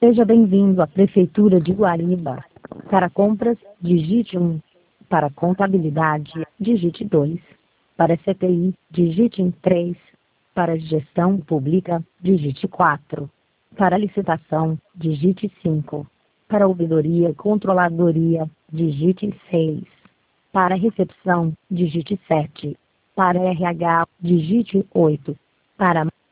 Seja bem-vindo à Prefeitura de Guariba. Para compras, digite 1. Para contabilidade, digite 2. Para CTI, digite 3. Para gestão pública, digite 4. Para licitação, digite 5. Para ouvidoria e controladoria, digite 6. Para recepção, digite 7. Para RH, digite 8. Para